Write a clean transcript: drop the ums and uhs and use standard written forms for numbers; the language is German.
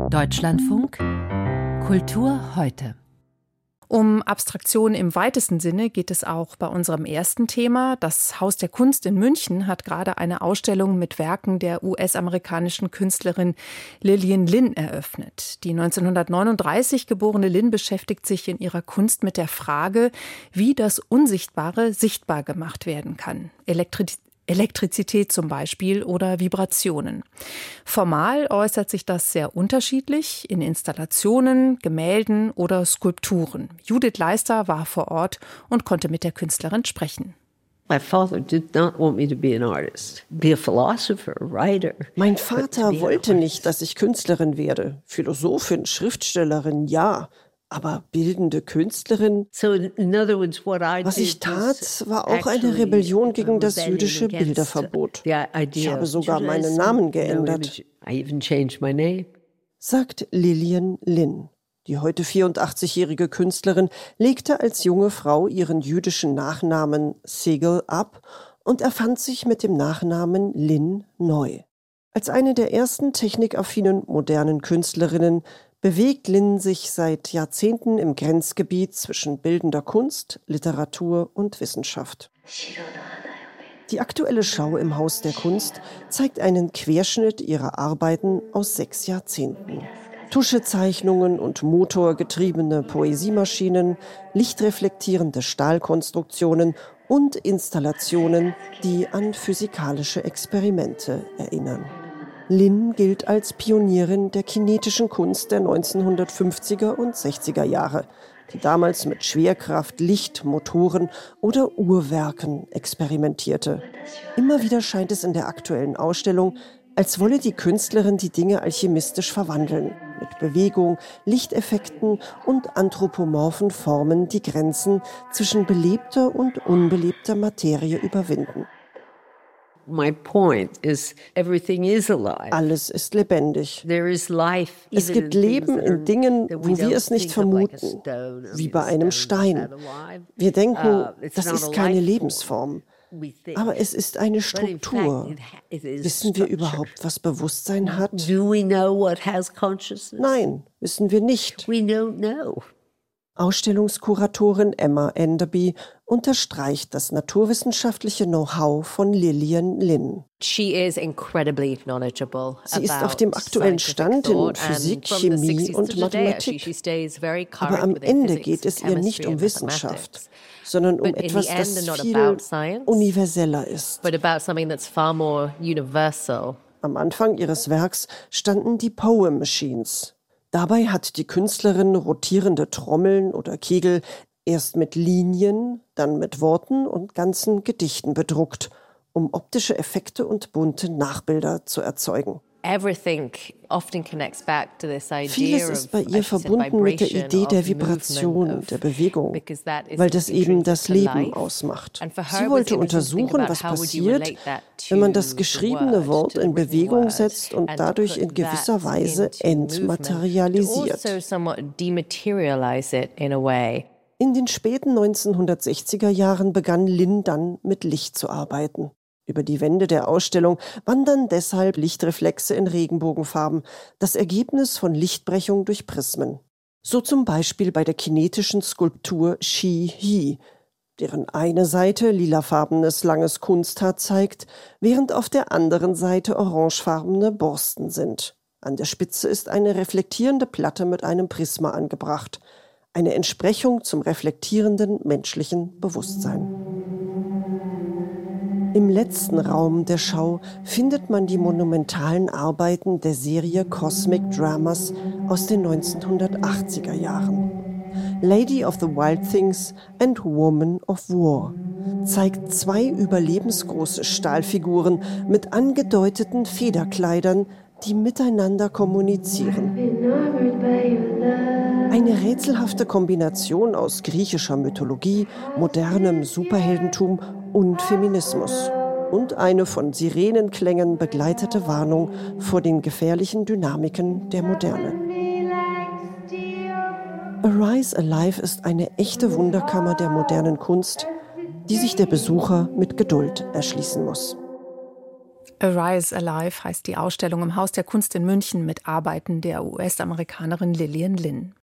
Deutschlandfunk Kultur heute. Um Abstraktion im weitesten Sinne geht es auch bei unserem ersten Thema. Das Haus der Kunst in München hat gerade eine Ausstellung mit Werken der US-amerikanischen Künstlerin Lillian Lin eröffnet. Die 1939 geborene Lin beschäftigt sich in ihrer Kunst mit der Frage, wie das Unsichtbare sichtbar gemacht werden kann. Elektrizität zum Beispiel oder Vibrationen. Formal äußert sich das sehr unterschiedlich in Installationen, Gemälden oder Skulpturen. Judith Leister war vor Ort und konnte mit der Künstlerin sprechen. Mein Vater wollte nicht, dass ich Künstlerin werde. Philosophin, Schriftstellerin, ja. Aber bildende Künstlerin? Was ich tat, war auch eine Rebellion gegen das jüdische Bilderverbot. Ich habe sogar meinen Namen geändert, sagt Lillian Lin. Die heute 84-jährige Künstlerin legte als junge Frau ihren jüdischen Nachnamen Segal ab und erfand sich mit dem Nachnamen Lin neu. Als eine der ersten technikaffinen modernen Künstlerinnen bewegt Lin sich seit Jahrzehnten im Grenzgebiet zwischen bildender Kunst, Literatur und Wissenschaft. Die aktuelle Schau im Haus der Kunst zeigt einen Querschnitt ihrer Arbeiten aus 6 Jahrzehnten. Tuschezeichnungen und motorgetriebene Poesiemaschinen, lichtreflektierende Stahlkonstruktionen und Installationen, die an physikalische Experimente erinnern. Lin gilt als Pionierin der kinetischen Kunst der 1950er und 60er Jahre, die damals mit Schwerkraft, Licht, Motoren oder Uhrwerken experimentierte. Immer wieder scheint es in der aktuellen Ausstellung, als wolle die Künstlerin die Dinge alchemistisch verwandeln, mit Bewegung, Lichteffekten und anthropomorphen Formen die Grenzen zwischen belebter und unbelebter Materie überwinden. My point is, everything is alive. Alles ist lebendig. There is life. Es gibt Leben in Dingen, wo wir es nicht vermuten, wie bei einem Stein. Wir denken, das ist keine Lebensform, aber es ist eine Struktur. Wissen wir überhaupt, was Bewusstsein hat? Nein, wissen wir nicht. We don't know. Ausstellungskuratorin Emma Enderby unterstreicht das naturwissenschaftliche Know-how von Lillian Lin. Sie ist auf dem aktuellen Stand in Physik, Chemie und Mathematik. Aber am Ende geht es ihr nicht um Wissenschaft, sondern um etwas, das viel universeller ist. Am Anfang ihres Werks standen die Poem Machines. Dabei hat die Künstlerin rotierende Trommeln oder Kegel erst mit Linien, dann mit Worten und ganzen Gedichten bedruckt, um optische Effekte und bunte Nachbilder zu erzeugen. Vieles ist bei ihr verbunden mit der Idee der Vibration und der Bewegung, weil das eben das Leben ausmacht. Sie wollte untersuchen, was passiert, wenn man das geschriebene Wort in Bewegung setzt und dadurch in gewisser Weise entmaterialisiert. In den späten 1960er Jahren begann Lin dann mit Licht zu arbeiten. Über die Wände der Ausstellung wandern deshalb Lichtreflexe in Regenbogenfarben, das Ergebnis von Lichtbrechung durch Prismen. So zum Beispiel bei der kinetischen Skulptur She-He, deren eine Seite lilafarbenes langes Kunsthaar zeigt, während auf der anderen Seite orangefarbene Borsten sind. An der Spitze ist eine reflektierende Platte mit einem Prisma angebracht, eine Entsprechung zum reflektierenden menschlichen Bewusstsein. Im letzten Raum der Schau findet man die monumentalen Arbeiten der Serie Cosmic Dramas aus den 1980er Jahren. Lady of the Wild Things and Woman of War zeigt 2 überlebensgroße Stahlfiguren mit angedeuteten Federkleidern, die miteinander kommunizieren. Eine rätselhafte Kombination aus griechischer Mythologie, modernem Superheldentum und Feminismus. Und eine von Sirenenklängen begleitete Warnung vor den gefährlichen Dynamiken der Moderne. Arise Alive ist eine echte Wunderkammer der modernen Kunst, die sich der Besucher mit Geduld erschließen muss. Arise Alive heißt die Ausstellung im Haus der Kunst in München mit Arbeiten der US-Amerikanerin Lillian Lin.